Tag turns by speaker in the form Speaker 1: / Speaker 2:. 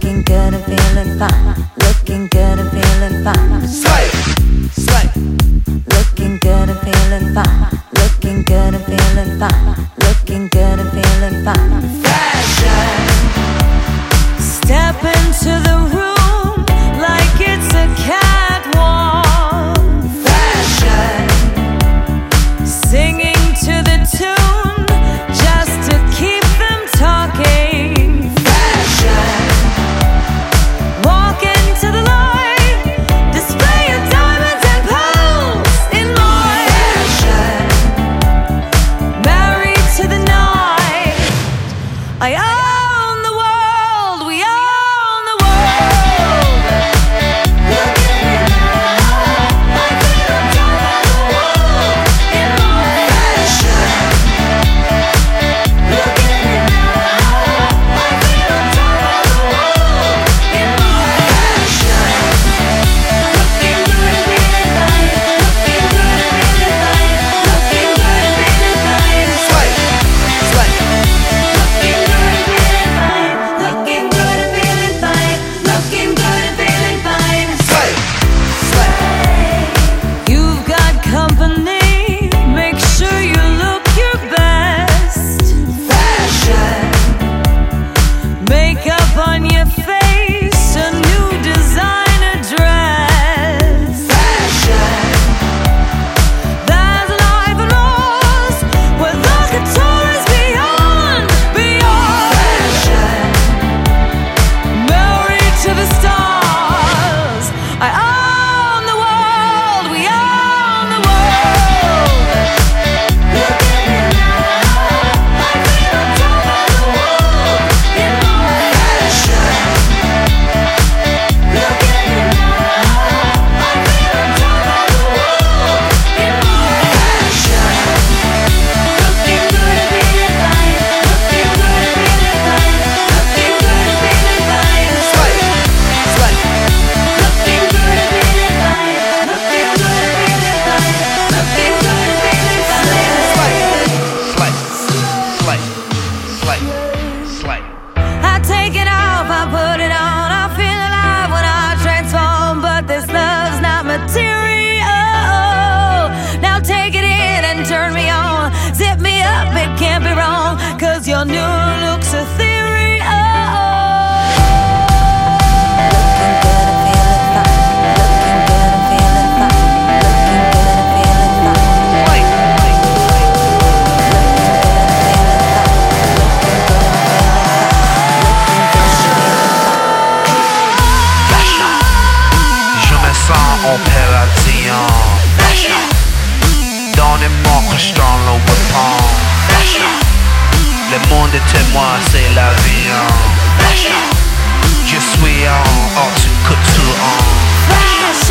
Speaker 1: looking good and feeling fine, looking good and feeling fine.
Speaker 2: Slay, slay.
Speaker 1: Looking good and feeling fine, looking good and feeling fine, looking good and feeling fine.
Speaker 2: Fashion.
Speaker 1: Step into the room like it's a catwalk.
Speaker 2: Fashion.
Speaker 1: Singing to the tune just to keep them talking.
Speaker 2: Fashion.
Speaker 1: Walk into the light, display your diamonds and pearls in light.
Speaker 2: Fashion.
Speaker 1: Married to the night, I own the world, we own the world.
Speaker 2: Look at me now, I feel on top of the world.
Speaker 1: In my
Speaker 2: Fashion. Look at me now, I feel on top of the world.
Speaker 1: in my
Speaker 2: Fashion. Looking good and feeling fine, looking good and feeling fine, looking good and feeling fine. Slay, slay. Looking good and feeling fine, looking good and feeling fine, looking good and feeling fine. Slay, slay.
Speaker 1: You've got company, make sure you look your best.
Speaker 2: Fashion.
Speaker 1: Makeup on your face, a new designer dress.
Speaker 2: Fashion.
Speaker 1: There's life and lost, where the guitar is beyond, beyond.
Speaker 2: Fashion.
Speaker 1: Married to the stars, I own the world, we own the world.
Speaker 2: Look at me now, I feel on top of the world.
Speaker 1: In my
Speaker 2: Fashion. Look at me now, I feel on top of the world.
Speaker 1: in my
Speaker 2: Fashion. Looking good and feeling fine, looking good and feeling fine, looking good and feeling fine. Slay, slay. Looking good and feeling fine, looking good and feeling fine, looking good and feeling fine. Slay, slay, slay, slay, slay.
Speaker 1: I take it off, I put it on, I feel alive when I transform. But this love's not material. Now take it in and turn me on, zip me up, it can't be wrong, 'cause your new look's ethereal. Looking good and feeling fine, looking good and feeling fine, looking good and feeling fine.
Speaker 2: Slay, fashion. Je me sens en paradis. Fashion. Donnez-moi que je t'en le weapon. Fashion. Le monde est témoin, c'est la vie. Fashion. Je suis en haute couture. Fashion.